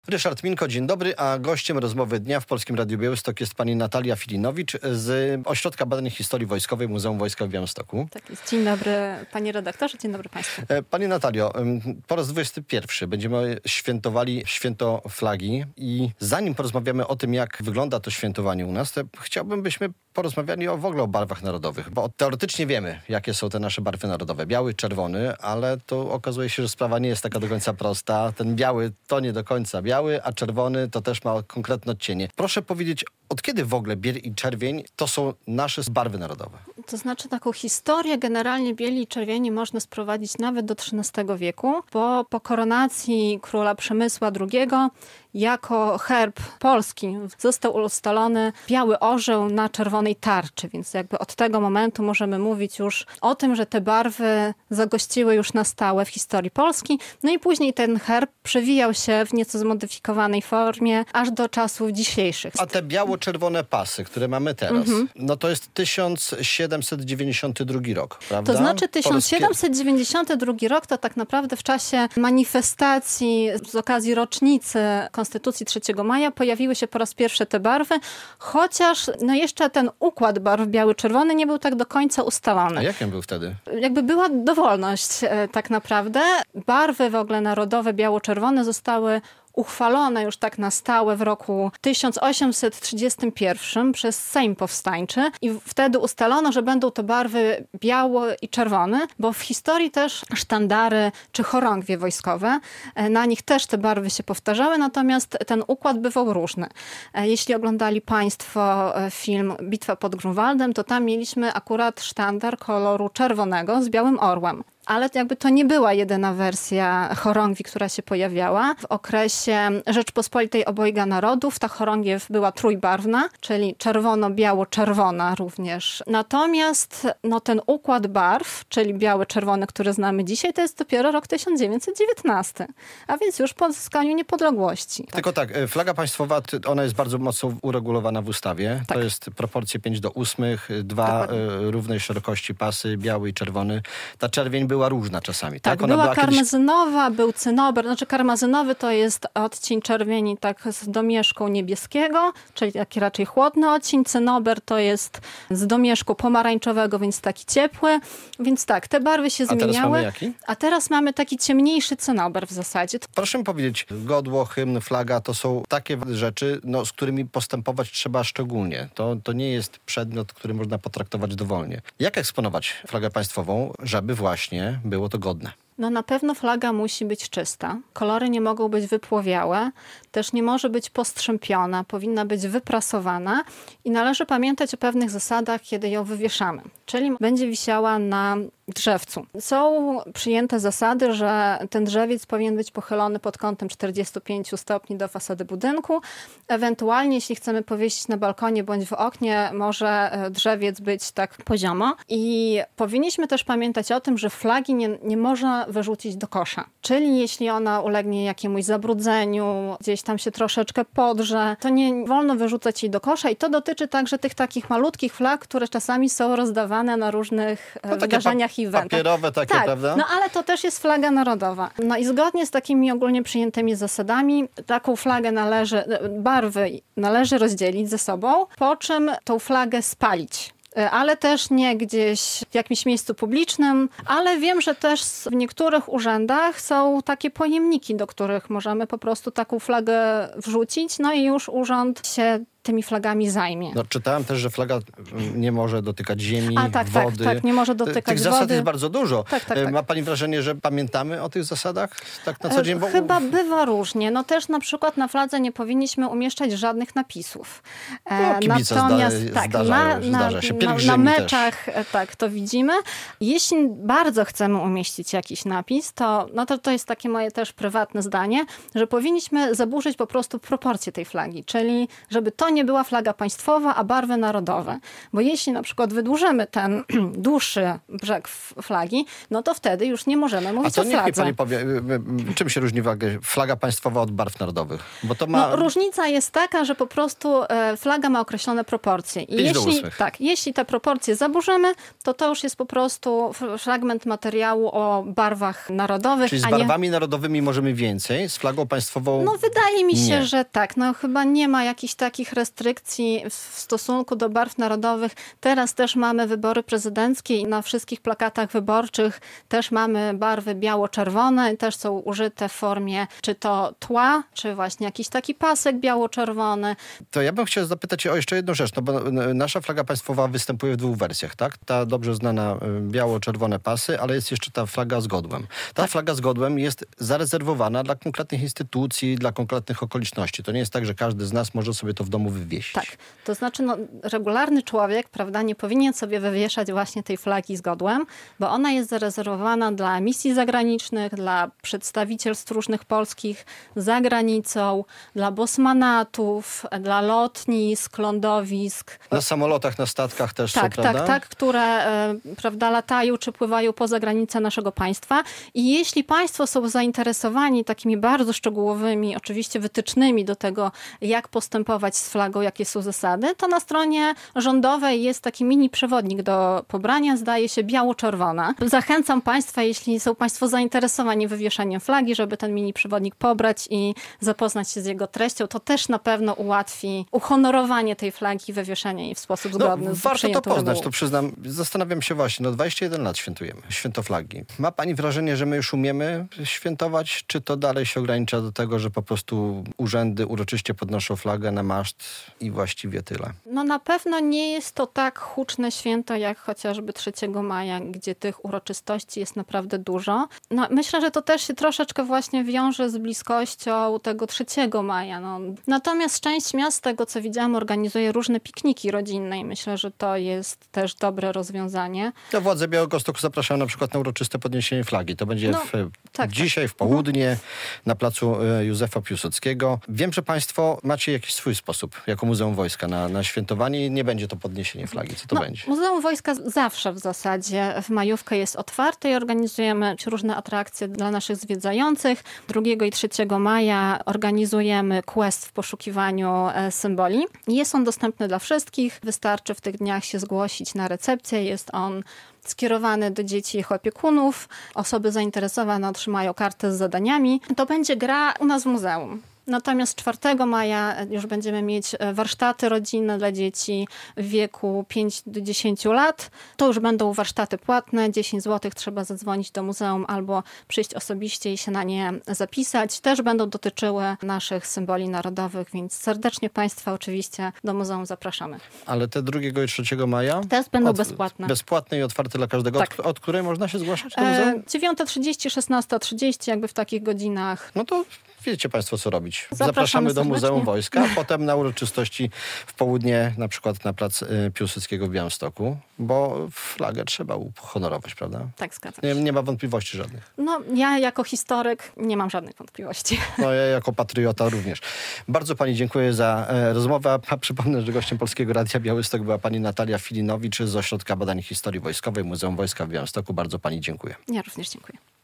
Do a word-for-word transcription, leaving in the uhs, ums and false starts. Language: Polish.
Ryszard Minko, dzień dobry, a gościem rozmowy dnia w Polskim Radiu Białystok jest pani Natalia Filinowicz z Ośrodka Badań Historii Wojskowej Muzeum Wojska w Białymstoku. Tak jest. Dzień dobry panie redaktorze, dzień dobry państwu. Pani Natalio, po raz dwudziesty pierwszy będziemy świętowali święto flagi i zanim porozmawiamy o tym, jak wygląda to świętowanie u nas, to chciałbym, byśmy porozmawiali o, w ogóle o barwach narodowych, bo teoretycznie wiemy, jakie są te nasze barwy narodowe. Biały, czerwony, ale to okazuje się, że sprawa nie jest taka do końca prosta. Ten biały to nie do końca biały, a czerwony to też ma konkretne odcienie. Proszę powiedzieć, od kiedy w ogóle biel i czerwień to są nasze barwy narodowe? To znaczy taką historię generalnie bieli i czerwieni można sprowadzić nawet do trzynastego wieku, bo po koronacji króla Przemysła drugiego jako herb polski został ustalony biały orzeł na czerwonej tarczy, więc jakby od tego momentu możemy mówić już o tym, że te barwy zagościły już na stałe w historii Polski. No i później ten herb przewijał się w nieco zmodyfikowanej formie aż do czasów dzisiejszych. A te biało-czerwone pasy, które mamy teraz, mhm. no to jest tysiąc siedemset dziewięćdziesiąty drugi rok, prawda? To znaczy tysiąc siedemset dziewięćdziesiąty drugi rok to tak naprawdę w czasie manifestacji z okazji rocznicy Konstytucji trzeciego maja pojawiły się po raz pierwszy te barwy, chociaż no jeszcze ten układ barw biały-czerwony nie był tak do końca ustalony. A jakim był wtedy? Jakby była dowolność tak naprawdę. Barwy w ogóle narodowe biało-czerwone zostały uchwalone już tak na stałe w roku tysiąc osiemset trzydziestym pierwszym przez Sejm Powstańczy i wtedy ustalono, że będą to barwy biały i czerwony, bo w historii też sztandary czy chorągwie wojskowe, na nich też te barwy się powtarzały, natomiast ten układ bywał różny. Jeśli oglądali państwo film Bitwa pod Grunwaldem, to tam mieliśmy akurat sztandar koloru czerwonego z białym orłem. Ale jakby to nie była jedyna wersja chorągwi, która się pojawiała. W okresie Rzeczpospolitej Obojga Narodów ta chorągiew była trójbarwna, czyli czerwono-biało-czerwona również. Natomiast no, ten układ barw, czyli biały-czerwony, który znamy dzisiaj, to jest dopiero rok tysiąc dziewięćset dziewiętnasty, a więc już po odzyskaniu niepodległości. Tylko tak, flaga państwowa, ona jest bardzo mocno uregulowana w ustawie. Tak. To jest proporcje pięć do ósmych, dwa y, równej szerokości pasy, biały i czerwony. Ta czerwień była różna czasami, tak? Tak, Ona była, była karmazynowa, kiedyś... był cynober. Znaczy karmazynowy to jest odcień czerwieni tak z domieszką niebieskiego, czyli taki raczej chłodny odcień. Cynober to jest z domieszku pomarańczowego, więc taki ciepły. Więc tak, te barwy się A zmieniały. teraz mamy jaki? A teraz mamy taki ciemniejszy cynober w zasadzie. Proszę mi powiedzieć, godło, hymn, flaga to są takie rzeczy, no, z którymi postępować trzeba szczególnie. To, to nie jest przedmiot, który można potraktować dowolnie. Jak eksponować flagę państwową, żeby właśnie było to godne? No na pewno flaga musi być czysta. Kolory nie mogą być wypłowiałe. Też nie może być postrzępiona. Powinna być wyprasowana. I należy pamiętać o pewnych zasadach, kiedy ją wywieszamy. Czyli będzie wisiała na drzewcu. Są przyjęte zasady, że ten drzewiec powinien być pochylony pod kątem czterdziestu pięciu stopni do fasady budynku. Ewentualnie, jeśli chcemy powiesić na balkonie bądź w oknie, może drzewiec być tak poziomo. I powinniśmy też pamiętać o tym, że flagi nie, nie można wyrzucić do kosza. Czyli jeśli ona ulegnie jakiemuś zabrudzeniu, gdzieś tam się troszeczkę podrze, to nie wolno wyrzucać jej do kosza i to dotyczy także tych takich malutkich flag, które czasami są rozdawane na różnych no, wydarzeniach i eventach. Papierowe takie, tak, prawda? No ale to też jest flaga narodowa. No i zgodnie z takimi ogólnie przyjętymi zasadami taką flagę należy, barwy należy rozdzielić ze sobą, po czym tą flagę spalić. Ale też nie gdzieś w jakimś miejscu publicznym, ale wiem, że też w niektórych urzędach są takie pojemniki, do których możemy po prostu taką flagę wrzucić, no i już urząd się tymi flagami zajmie. No, czytałem też, że flaga nie może dotykać ziemi, A, tak, wody. Tak, tak, nie może dotykać tych wody. zasad jest bardzo dużo. Tak, tak, tak. Ma pani wrażenie, że pamiętamy o tych zasadach tak na co dzień? Bo... Chyba bywa różnie. No też na przykład na fladze nie powinniśmy umieszczać żadnych napisów. No, kibice Natomiast zda, tak, zdarzają, na, zdarza się. na, na meczach też. Tak, to widzimy. Jeśli bardzo chcemy umieścić jakiś napis, to, no to to jest takie moje też prywatne zdanie, że powinniśmy zaburzyć po prostu proporcje tej flagi. Czyli żeby to to nie była flaga państwowa, a barwy narodowe. Bo jeśli na przykład wydłużymy ten dłuższy brzeg flagi, no to wtedy już nie możemy mówić a to o fladze. niech mi pani powie, czym się różni flaga państwowa od barw narodowych? Bo to ma... No, różnica jest taka, że po prostu e, flaga ma określone proporcje. I jeśli, tak, jeśli te proporcje zaburzymy, to to już jest po prostu fragment materiału o barwach narodowych. Czyli z a barwami nie... narodowymi możemy więcej, z flagą państwową No wydaje mi się, nie. że tak. No chyba nie ma jakichś takich restrykcji w stosunku do barw narodowych. Teraz też mamy wybory prezydenckie i na wszystkich plakatach wyborczych też mamy barwy biało-czerwone. Też są użyte w formie czy to tła, czy właśnie jakiś taki pasek biało-czerwony. To ja bym chciał zapytać o jeszcze jedną rzecz, no bo nasza flaga państwowa występuje w dwóch wersjach, tak? Ta dobrze znana biało-czerwone pasy, ale jest jeszcze ta flaga z godłem. Ta tak. flaga z godłem jest zarezerwowana dla konkretnych instytucji, dla konkretnych okoliczności. To nie jest tak, że każdy z nas może sobie to w domu wywiesić. Tak. To znaczy no, regularny człowiek, prawda, nie powinien sobie wywieszać właśnie tej flagi z godłem, bo ona jest zarezerwowana dla misji zagranicznych, dla przedstawicielstw różnych polskich za granicą, dla bosmanatów, dla lotnisk, lądowisk. Na samolotach, na statkach też tak, są, prawda? Tak, tak, które e, prawda, latają czy pływają poza granice naszego państwa. I jeśli państwo są zainteresowani takimi bardzo szczegółowymi, oczywiście wytycznymi do tego, jak postępować z flagą, jakie są zasady, to na stronie rządowej jest taki mini przewodnik do pobrania, zdaje się biało-czerwona. Zachęcam państwa, jeśli są państwo zainteresowani wywieszaniem flagi, żeby ten mini przewodnik pobrać i zapoznać się z jego treścią. To też na pewno ułatwi uhonorowanie tej flagi i wywieszenie jej w sposób zgodny no, z warto to poznać, regułą. to przyznam. Zastanawiam się właśnie, no dwadzieścia jeden lat świętujemy, święto flagi. Ma pani wrażenie, że my już umiemy świętować, czy to dalej się ogranicza do tego, że po prostu urzędy uroczyście podnoszą flagę na maszt i właściwie tyle? No na pewno nie jest to tak huczne święto, jak chociażby trzeciego maja, gdzie tych uroczystości jest naprawdę dużo. No myślę, że to też się troszeczkę właśnie wiąże z bliskością tego trzeciego maja. No. Natomiast część miast, z tego co widziałam, organizuje różne pikniki rodzinne i myślę, że to jest też dobre rozwiązanie. Ja władze Białegostoku zapraszają na przykład na uroczyste podniesienie flagi. To będzie no, w, tak, dzisiaj tak. w południe mhm. na placu Józefa Piłsudskiego. Wiem, że państwo macie jakiś swój sposób jako Muzeum Wojska na, na świętowanie i nie będzie to podniesienie flagi. Co to no, będzie? Muzeum Wojska zawsze w zasadzie w majówkę jest otwarte i organizujemy różne atrakcje dla naszych zwiedzających. drugiego i trzeciego maja organizujemy quest w poszukiwaniu symboli. Jest on dostępny dla wszystkich. Wystarczy w tych dniach się zgłosić na recepcję. Jest on skierowany do dzieci i ich opiekunów. Osoby zainteresowane otrzymają kartę z zadaniami. To będzie gra u nas w muzeum. Natomiast czwartego maja już będziemy mieć warsztaty rodzinne dla dzieci w wieku pięć do dziesięciu lat. To już będą warsztaty płatne, dziesięć złotych trzeba zadzwonić do muzeum albo przyjść osobiście i się na nie zapisać. Też będą dotyczyły naszych symboli narodowych, więc serdecznie państwa oczywiście do muzeum zapraszamy. Ale te drugiego i trzeciego maja? Te będą od, bezpłatne. Bezpłatne i otwarte dla każdego. Tak. Od, od której można się zgłaszać do muzeum? E, dziewiąta trzydzieści, szesnasta trzydzieści, jakby w takich godzinach. No to wiecie państwo, co robić. Zapraszamy, Zapraszamy do serdecznie. Muzeum Wojska, a potem na uroczystości w południe, na przykład na plac Piłsudskiego w Białymstoku, bo flagę trzeba uhonorować, prawda? Tak, zgadzam Nie, się. nie ma wątpliwości żadnych. No, ja jako historyk nie mam żadnych wątpliwości. No ja jako patriota również. Bardzo pani dziękuję za e, rozmowę. A przypomnę, że gościem Polskiego Radia Białystok była pani Natalia Filinowicz z Ośrodka Badań Historii Wojskowej Muzeum Wojska w Białymstoku. Bardzo pani dziękuję. Ja również dziękuję.